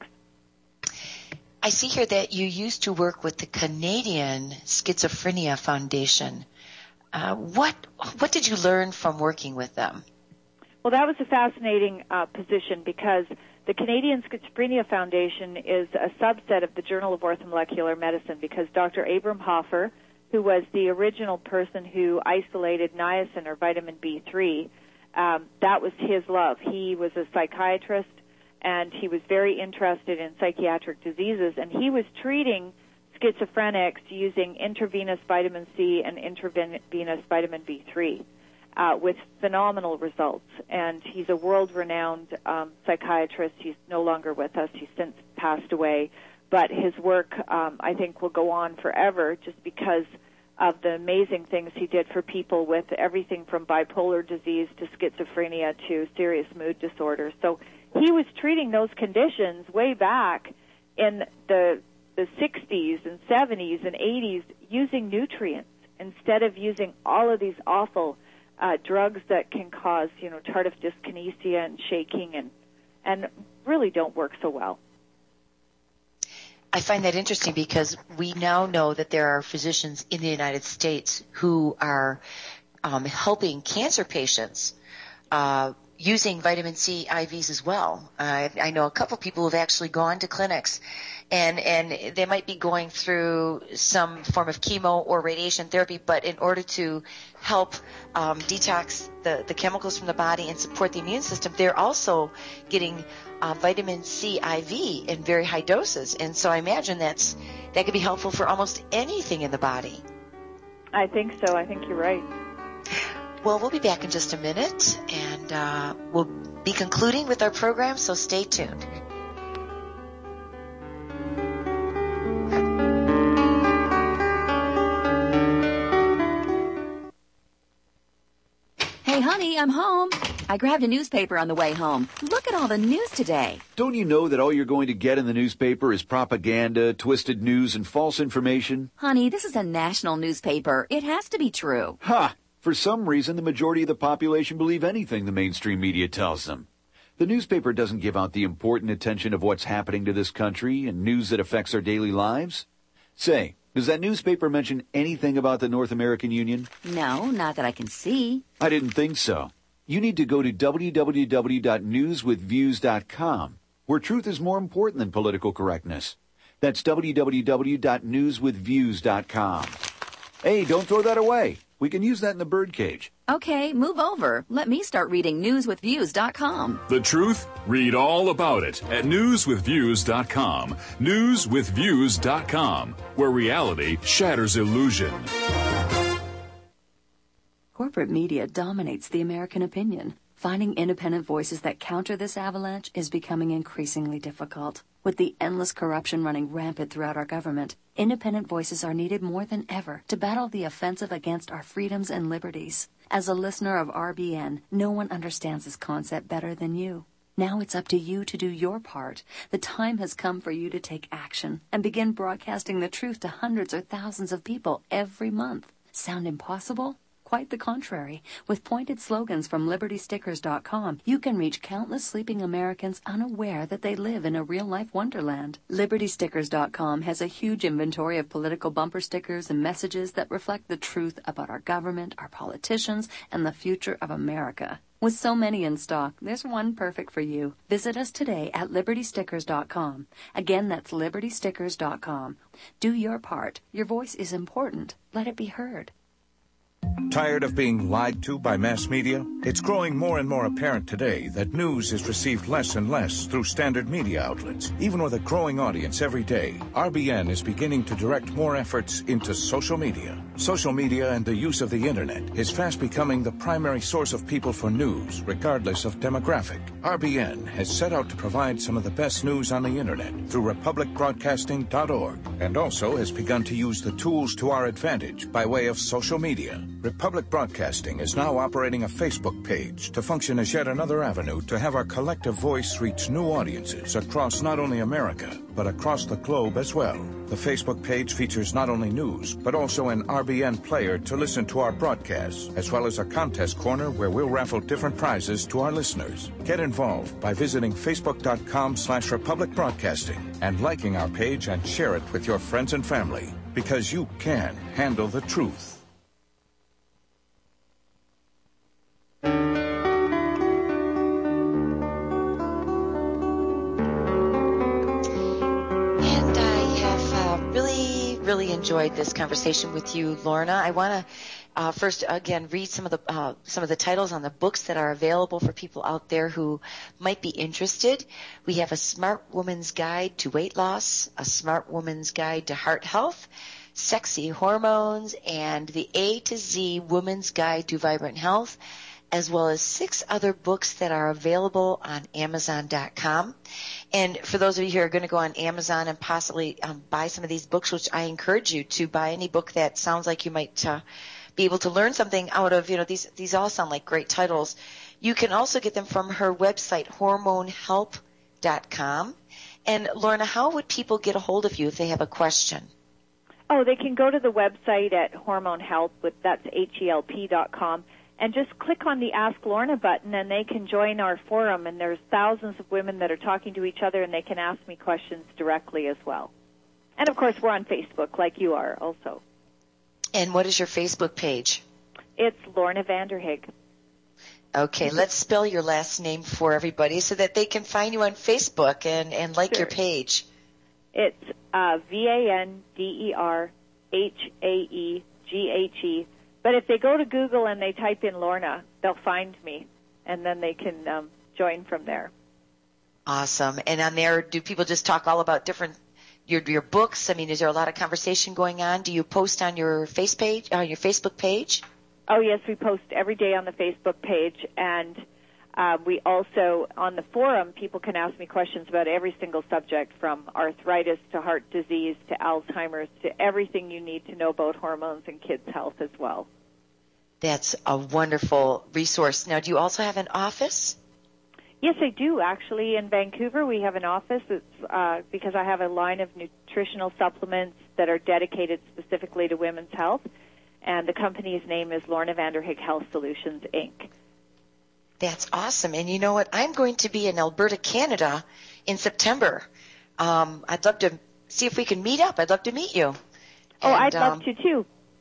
I see here that you used to work with the Canadian Schizophrenia Foundation. Uh, what what did you learn from working with them? Well, that was a fascinating uh, position because the Canadian Schizophrenia Foundation is a subset of the Journal of Orthomolecular Medicine because Doctor Abram Hoffer, who was the original person who isolated niacin or vitamin B three, um, that was his love. He was a psychiatrist, and he was very interested in psychiatric diseases, and he was treating schizophrenics using intravenous vitamin C and intravenous vitamin B three. uh, with phenomenal results. And he's a world-renowned um, psychiatrist. He's no longer with us. He's since passed away. But his work, um, I think, will go on forever just because of the amazing things he did for people with everything from bipolar disease to schizophrenia to serious mood disorders. So he was treating those conditions way back in the the sixties and seventies and eighties using nutrients instead of using all of these awful uh, drugs that can cause, you know, tardive dyskinesia and shaking and and really don't work so well. I find that interesting because we now know that there are physicians in the United States who are um, helping cancer patients uh, using vitamin C I Vs as well. Uh, I know a couple people who have actually gone to clinics, and, and they might be going through some form of chemo or radiation therapy, but in order to help um, detox the, the chemicals from the body and support the immune system, they're also getting uh, vitamin C I V in very high doses. And so I imagine that's that could be helpful for almost anything in the body. I think so. I think you're right. Well, we'll be back in just a minute, and uh, we'll be concluding with our program, so stay tuned. Hey, honey, I'm home. I grabbed a newspaper on the way home. Look at all the news today. Don't you know that all you're going to get in the newspaper is propaganda, twisted news, and false information? Honey, this is a national newspaper. It has to be true. Ha! For some reason, the majority of the population believe anything the mainstream media tells them. The newspaper doesn't give out the important attention of what's happening to this country and news that affects our daily lives. Say, does that newspaper mention anything about the North American Union? No, not that I can see. I didn't think so. You need to go to w w w dot news with views dot com, where truth is more important than political correctness. That's w w w dot news with views dot com. Hey, don't throw that away. We can use that in the birdcage. Okay, move over. Let me start reading news with views dot com. The truth? Read all about it at news with views dot com. news with views dot com, where reality shatters illusion. Corporate media dominates the American opinion. Finding independent voices that counter this avalanche is becoming increasingly difficult. With the endless corruption running rampant throughout our government, independent voices are needed more than ever to battle the offensive against our freedoms and liberties. As a listener of R B N, no one understands this concept better than you. Now it's up to you to do your part. The time has come for you to take action and begin broadcasting the truth to hundreds or thousands of people every month. Sound impossible? Quite the contrary. With pointed slogans from liberty stickers dot com, you can reach countless sleeping Americans unaware that they live in a real-life wonderland. liberty stickers dot com has a huge inventory of political bumper stickers and messages that reflect the truth about our government, our politicians, and the future of America. With so many in stock, there's one perfect for you. Visit us today at liberty stickers dot com. Again, that's liberty stickers dot com. Do your part. Your voice is important. Let it be heard. Tired of being lied to by mass media? It's growing more and more apparent today that news is received less and less through standard media outlets. Even with a growing audience every day, R B N is beginning to direct more efforts into social media. Social media and the use of the internet is fast becoming the primary source of people for news, regardless of demographic. R B N has set out to provide some of the best news on the internet through republic broadcasting dot org, and also has begun to use the tools to our advantage by way of social media. Republic Broadcasting is now operating a Facebook page to function as yet another avenue to have our collective voice reach new audiences across not only America, but across the globe as well. The Facebook page features not only news, but also an R B N player to listen to our broadcasts, as well as a contest corner where we'll raffle different prizes to our listeners. Get involved by visiting facebook dot com slash Republic Broadcasting and liking our page and share it with your friends and family, because you can handle the truth. Really enjoyed this conversation with you, Lorna. I want to uh, first again read some of the uh, some of the titles on the books that are available for people out there who might be interested. We have A Smart Woman's Guide to Weight Loss, A Smart Woman's Guide to Heart Health, Sexy Hormones, and the A to Z Woman's Guide to Vibrant Health, as well as six other books that are available on Amazon dot com. And for those of you who are going to go on Amazon and possibly um, buy some of these books, which I encourage you to buy any book that sounds like you might uh, be able to learn something out of, you know, these these all sound like great titles. You can also get them from her website, hormone help dot com. And Lorna, how would people get a hold of you if they have a question? Oh, they can go to the website at Hormone Help, with that's H E L P dot com, and just click on the Ask Lorna button, and they can join our forum. And there's thousands of women that are talking to each other, and they can ask me questions directly as well. And, of course, we're on Facebook, like you are also. And what is your Facebook page? It's Lorna Vanderhig. Okay, let's spell your last name for everybody so that they can find you on Facebook and, and like Sure. your page. It's uh, V A N D E R H A E G H E. But if they go to Google and they type in Lorna, they'll find me, and then they can um, join from there. Awesome. And on there, do people just talk all about different your your books? I mean, is there a lot of conversation going on? Do you post on your face page, on your Facebook page? Oh, yes, we post every day on the Facebook page, and uh, we also, on the forum, people can ask me questions about every single subject, from arthritis to heart disease to Alzheimer's to everything you need to know about hormones and kids' health as well. That's a wonderful resource. Now, do you also have an office? Yes, I do. Actually, in Vancouver, we have an office. It's uh, because I have a line of nutritional supplements that are dedicated specifically to women's health, and the company's name is Lorna Vanderhig Health Solutions, Incorporated. That's awesome. And you know what? I'm going to be in Alberta, Canada in September. Um, I'd love to see if we can meet up. I'd love to meet you. Oh, And, I'd love um, to, too.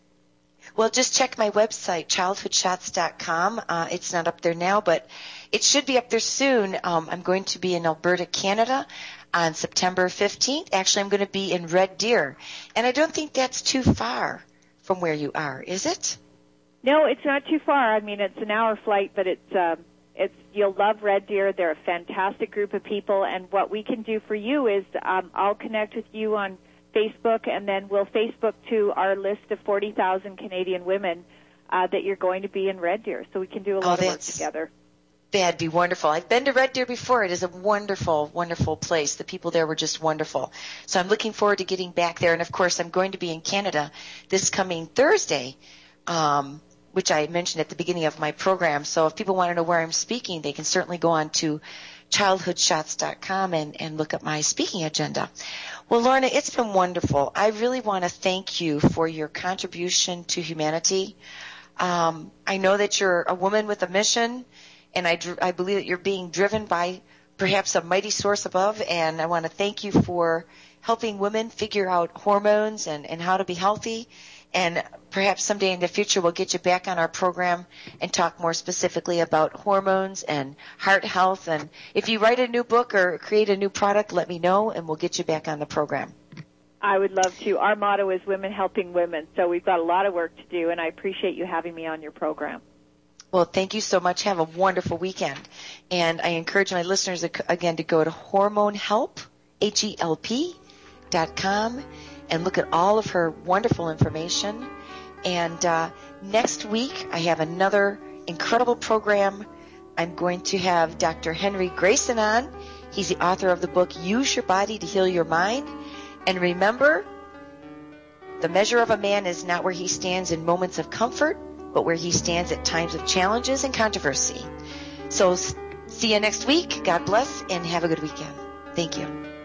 Well, just check my website, childhood shots dot com. Uh, it's not up there now, but it should be up there soon. Um, I'm going to be in Alberta, Canada on September fifteenth. Actually, I'm going to be in Red Deer. And I don't think that's too far from where you are, is it? No, it's not too far. I mean, it's an hour flight, but it's um, it's you'll love Red Deer. They're a fantastic group of people, and what we can do for you is um, I'll connect with you on Facebook, and then we'll Facebook to our list of forty thousand Canadian women uh, that you're going to be in Red Deer, so we can do a lot Oh, of work that's- together. That'd be wonderful. I've been to Red Deer before. It is a wonderful, wonderful place. The people there were just wonderful. So I'm looking forward to getting back there. And, of course, I'm going to be in Canada this coming Thursday, um, which I mentioned at the beginning of my program. So if people want to know where I'm speaking, they can certainly go on to childhood shots dot com and, and look at my speaking agenda. Well, Lorna, it's been wonderful. I really want to thank you for your contribution to humanity. Um, I know that you're a woman with a mission, and I, dr- I believe that you're being driven by perhaps a mighty source above, and I want to thank you for helping women figure out hormones and, and how to be healthy. And perhaps someday in the future we'll get you back on our program and talk more specifically about hormones and heart health. And if you write a new book or create a new product, let me know, and we'll get you back on the program. I would love to. Our motto is women helping women, so we've got a lot of work to do, and I appreciate you having me on your program. Well, thank you so much. Have a wonderful weekend. And I encourage my listeners, again, to go to Hormone Help, H E L P dot com, and look at all of her wonderful information. And uh, next week, I have another incredible program. I'm going to have Doctor Henry Grayson on. He's the author of the book, Use Your Body to Heal Your Mind. And remember, the measure of a man is not where he stands in moments of comfort, but where he stands at times of challenges and controversy. So see you next week. God bless, and have a good weekend. Thank you.